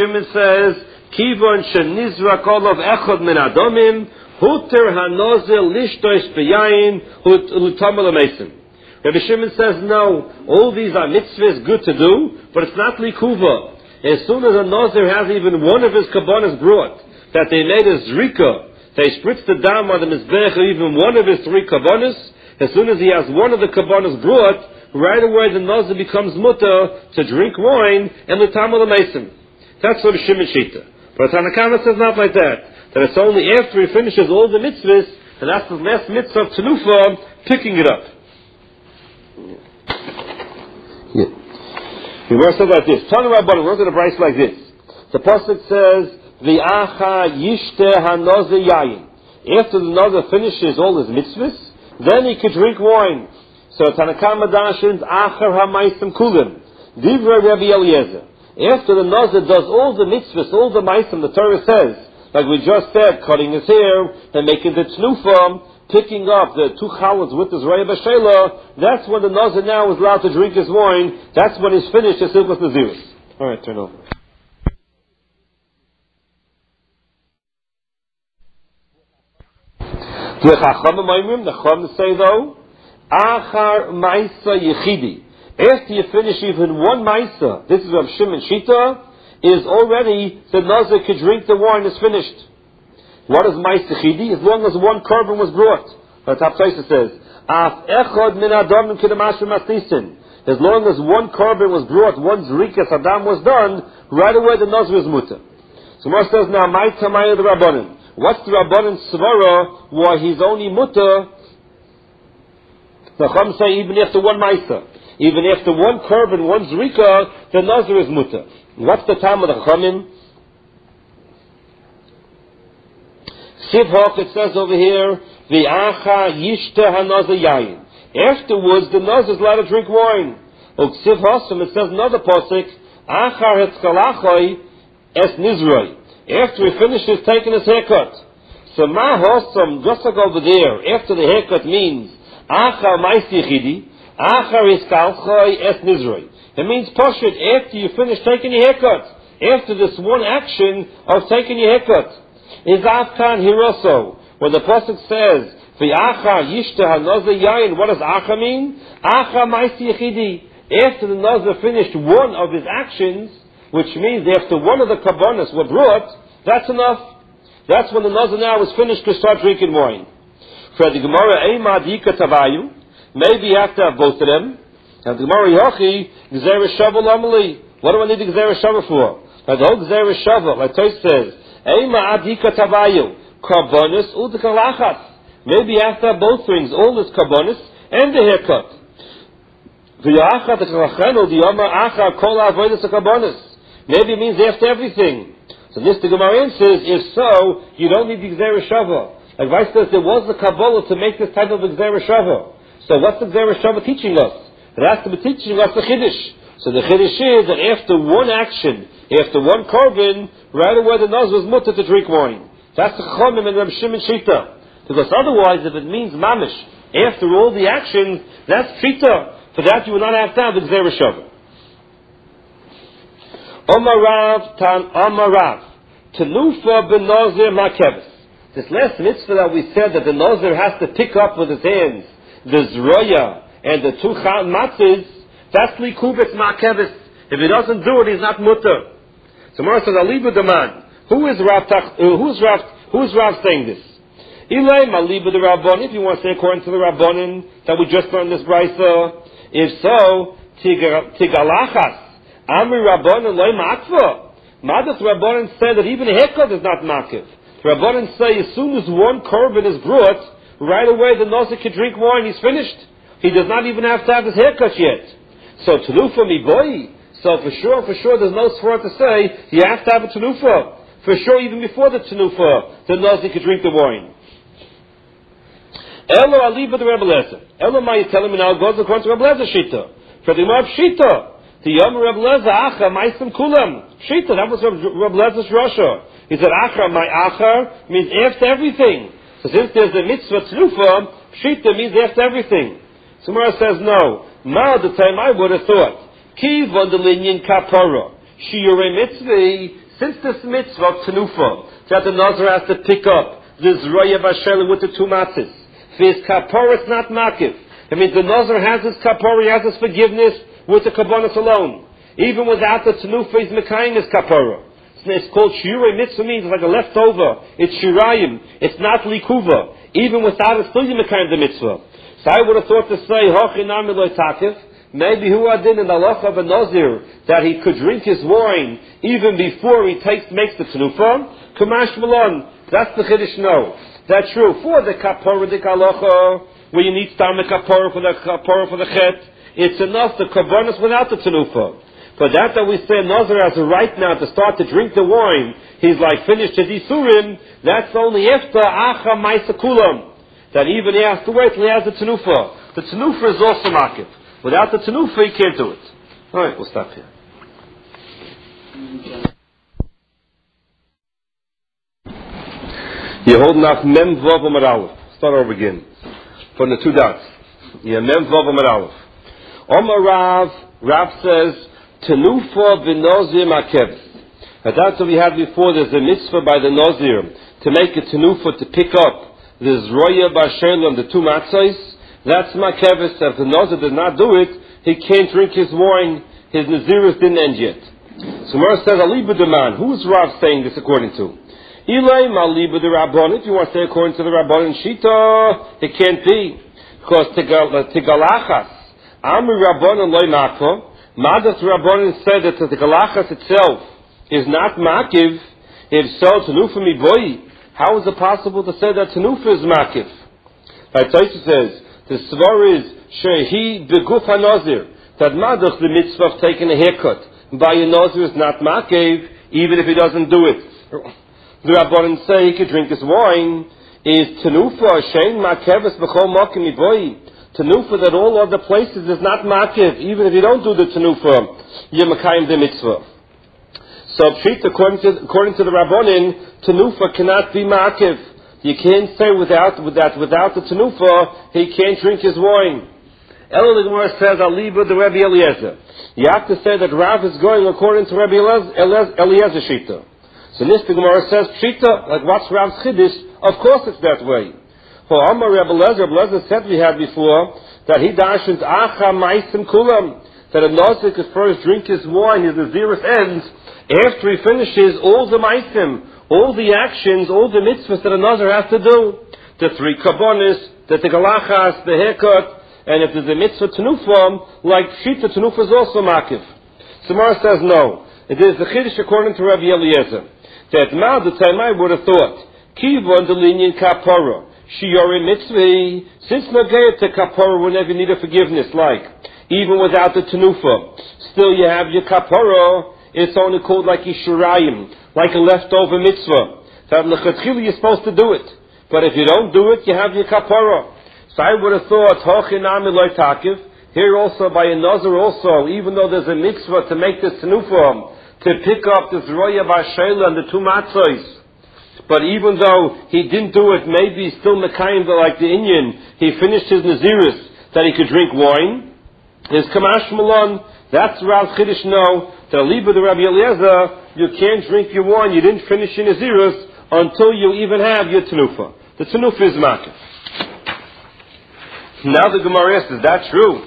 Shimon says, Kivon shenizrak olav echad min adomim, huter hanozel lishtosh beyayin, hutamal amesim. Rabbi Shimon says, no, all these are mitzvahs, good to do, but it's not likuva. As soon as a Nazir has even one of his kabbanas brought, that they made a zrika, they spritz the dam on the mizbech, or even one of his 3 kabbanas, as soon as he has one of the kabbanas brought, right away the Nazir becomes mutter to drink wine and the tamal amesim. That's what Shimon Shita. But Tanakama says not like that. That it's only after he finishes all the mitzvahs, and that's the last mitzvah of Tanufa, picking it up. The verse says like this. Tanu Rabbanan, look at the price like this. The pasuk says, "V'acha yishte hanozer yayin." After the Nazir finishes all his mitzvahs, then he could drink wine. So Tanakama dashins achar hamaisim kulim. Divrei Rabbi Eliezer. After the Nazir does all the mitzvahs, all the maisim, the Torah says, like we just said, cutting his hair and making the tnufa, picking up the 2 challahs with his raya b'shela, that's when the Nazir now is allowed to drink his wine. That's when he's finished his Hilchos Nazirus. All right, turn over. The Chacham say though, Achar Maisa Yechidi. After you finish even one Maisa, this is Rav Shimon Shita, is already the Nazir could drink the wine, is finished. What is Maisa Yechidi? As long as one korban was brought. The top Taisa says, Af Echad Min Adam Kidamash Matisin. As long as one korban was brought, one Zrikas Adam was done, right away the Nazir is mutter. So Mar says now, Maita Maya the Rabbanim. What's the Rabbanan Svara why he's only mutter? The Chum say even after one Maisa, even after one korban, one Zrika, the Nazir is mutter. What's the time of the Chumim? Sivhach, it says over here, V'acha yishte hanazer yayin. Afterwards, the Nazir is allowed to drink wine. Sivhasam, it says another pasuk, Achar hetzkalachoi es nizroi. After he finishes taking his haircut. So ma hosam, just like over there, after the haircut means Achar maisi chidi, Achar hiskalchoi es nizroi. It means pashut after you finish taking your haircut. After this one action of taking your haircut. Is Afkan Hiroso, where the pasuk says, V'acha yishta hanozer yayin, what does Acha mean? Acha maisi yechidi. After the Nazir finished one of his actions, which means after one of the kabbanas were brought, that's enough. That's when the Nazir now is finished to start drinking wine. For the Gemara, Eima Dika Tavayu, maybe you have to have both of them. And the Gemara Yochi, Gzera Shavu Lamali. What do I need the Gzera Shavu for? Now the whole Gzera Shavu, like Tosh says, Eima Adika Tavayu, Kabbanas Udakalachas. Maybe you have to have both things, all this kabbanas and the haircut. Maybe it means after everything. So this the Gemara answers, if so, you don't need the Gzera Shava. Like Vice says, there was the Kabbalah to make this type of Gzera Shava. So what's the Gzera Shava teaching us? It has to be teaching us the Chiddush. So the Chiddush is that after one action, after one korban, right away the Nazir was mutter to drink wine. That's the Chachamim and Rav Shimon Shita. Because otherwise, if it means mamish, after all the actions, that's Shita. For that you will not have to have the Gzera Shava. Omarav tan Omarav. Tenufa ben Nazir makeves. This last mitzvah that we said that the Nazir has to pick up with his hands, the Zroya and the 2 matzahs, that's likubet makeves. If he doesn't do it, he's not mutter. So Mara says, Alibu Daman. Who's Rav saying this? Ilay Malibu the Rabban, if you want to say according to the Rabbanin that we just learned this brisa. If so, Tigalachas, Amri Rabbanan loy makva. Madas Rabbanan said that even a haircut is not makiv. Rabbanan say as soon as one korban is brought, right away the Nazir can drink wine, he's finished. He does not even have to have his haircut yet. So Tenufa mi boy. So for sure, there's no svara to say you have to have a Tenufa. For sure, even before the Tenufa, the Nazir can drink the wine. Elo aliba the Rebbe Lezer. Elo ma you telling me now goes according to Rebbe Lezer Shita. For the Imam Shita. The Yom Rebbe Lezer Acha Maisim Kulam. Shita, that was Rebbe Lezer's Rasha. He said Acha, my Acha means after everything. So since there's a mitzvah Tnufa, Shita means after everything. So Mara says no. Now the time I would have thought. Ki von the linyan kapara. Shiure mitzvah since this mitzvah of tenufa, that the Nazir has to pick up this roya b'ashel with the two matzahs, for his kapara it's not makif. It means the Nazir has his kapara, he has his forgiveness with the kabbanis alone. Even without the tenufa, he's mekayim his kapara. It's called shiurei mitzvah, means it's like a leftover. It's shirayim. It's not likuva. Even without it, still you mekayim the mitzvah. So I would have thought to say, hochinami loy takif. Maybe who adin in the halacha of a nazir that he could drink his wine even before he makes the tenufa. Kamash malon. That's the chiddush. No, that's true. For the kapara dik halacha, where you need stomach kapara for the chet, it's enough the kabbanis without the tenufa. But that we say Nazir has a right now to start to drink the wine, he's like finished his isurim, that's only after acha ma'isa kulam. That even he has to wait till he has the tenufa. The tenufa is also makif. Without the tenufa, he can't do it. Alright, we'll stop here. You're holding up Mem Vav Amar Aleph. Start over again. From the two dots. Yeah, Mem Vav Amar Aleph. Omar Rav says, Tenufa v'nozir makev. And that's what we had before. There's a mitzvah by the Nazir to make a tenufa to pick up this roya b'ashel on the two matzahs. That's makevis. If the Nazir did not do it, he can't drink his wine. His nazirus didn't end yet. So Mara says, Aliba the man. Who's Rav saying this according to? Ilaim Aliba the Rabban. If you want to say according to the Rabban and Shita, it can't be. Because Tigalachas, Amri Rabban and Loi Makva, Madas Rabbanan said that the galachas itself is not makiv. If so, tenufa mi boy. How is it possible to say that tenufa is makiv? Like Taisa says, the svar is shehi beguf hanazir. That madas the mitzvah of taking a haircut by a nazir is not makiv, even if he doesn't do it. The Rabbanan say he could drink his wine. Is tenufa shein makevis b'chol makim mi boy. Tenufa that all other places is not makiv, even if you don't do the tenufa, you're makayim the mitzvah. So according to the Rabbanin, tenufa cannot be makiv. You can't say without the tenufa, he can't drink his wine. Elul Gemara says, Aliba the Rabbi Eliezer. You have to say that Rav is going according to Rabbi Eliezer Shita. So this the Gemara says, Shita, like what's Rav's chiddush? Of course it's that way. For Amar Rabbi Eliezer said we had before that he dashens acha ma'asim kulam, that a nazir could first drink his wine, his nazirus ends, after he finishes all the ma'asim, all the actions, all the mitzvahs that a nazir has to do, the three kabbonis, the galachas, the haircut, and if there's a mitzvah tenufa, like shita tenufa is also makiv. Samara says no. It is the chiddush according to Rabbi Eliezer that ma the time I would have thought kivon the linyan kapara. Shiori mitzvah, since nagaya to kapara whenever you need a forgiveness, like even without the tenufa, still you have your kapara. It's only called like yishurayim, like a leftover mitzvah. That lechatchila you're supposed to do it, but if you don't do it, you have your kapara. So I would have thought hochinami loy takiv. Here also by a nazir also, even though there's a mitzvah to make this tenufa, to pick up this roya b'ashela and the two matzos. But even though he didn't do it, maybe he's still mekayim like the Indian. He finished his nazirus that he could drink wine. His kamash malon, that's Rav Chiddush no. The Aliba the Rabbi Eliezer, you can't drink your wine. You didn't finish your nazirus until you even have your tenufa. The tenufa is makif. Now the Gemara asks, is that true?